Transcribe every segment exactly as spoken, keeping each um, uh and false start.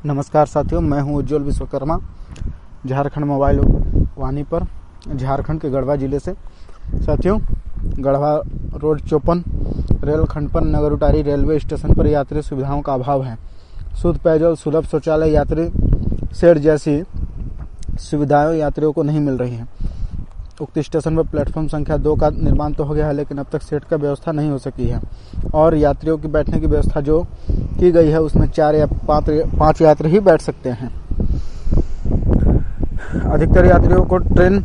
नमस्कार साथियों, मैं हूं उज्ज्वल विश्वकर्मा, झारखंड मोबाइल वाणी पर, झारखंड के गढ़वा जिले से। साथियों, गढ़वा रोड चौपन रेलखंड पर नगरुटारी रेलवे स्टेशन पर यात्री सुविधाओं का अभाव है। शुद्ध पेयजल, सुलभ शौचालय, यात्री शेड जैसी सुविधाएं यात्रियों को नहीं मिल रही हैं। उक्त स्टेशन पर प्लेटफॉर्म संख्या दो का निर्माण तो हो गया है, लेकिन अब तक सेट का व्यवस्था नहीं हो सकी है और यात्रियों की बैठने की व्यवस्था जो की गई है उसमें चार या पांच पांच यात्री ही बैठ सकते हैं। अधिकतर यात्रियों को ट्रेन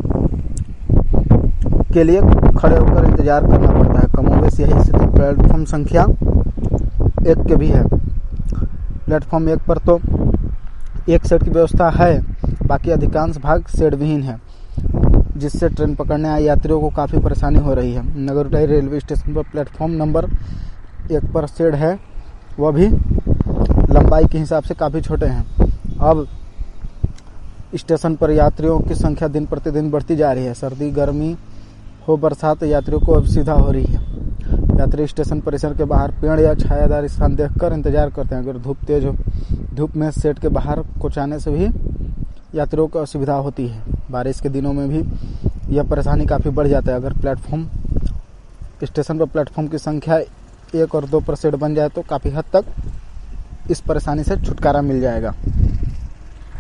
के लिए खड़े होकर इंतजार करना पड़ता है। कमोबेश यही स्थिति प्लेटफॉर्म संख्या एक के भी है। प्लेटफॉर्म एक पर तो एक सेट की व्यवस्था है, बाकी अधिकांश भाग सेट विहीन है, जिससे ट्रेन पकड़ने आए यात्रियों को काफ़ी परेशानी हो रही है। नगरुटारी रेलवे स्टेशन पर प्लेटफॉर्म नंबर एक पर शेड है, वह भी लंबाई के हिसाब से काफ़ी छोटे हैं। अब स्टेशन पर यात्रियों की संख्या दिन प्रतिदिन बढ़ती जा रही है। सर्दी, गर्मी हो, बरसात, यात्रियों को अब सुविधा हो रही है। यात्री स्टेशन परिसर के बाहर पेड़ या छायादार स्थान देखकर इंतजार करते हैं। अगर धूप तेज हो, धूप में सेट के बाहर कुछ आने से भी यात्रियों को असुविधा होती है। बारिश के दिनों में भी यह परेशानी काफ़ी बढ़ जाता है। अगर प्लेटफॉर्म स्टेशन पर प्लेटफॉर्म की संख्या एक और दो पर सेट बन जाए तो काफ़ी हद तक इस परेशानी से छुटकारा मिल जाएगा।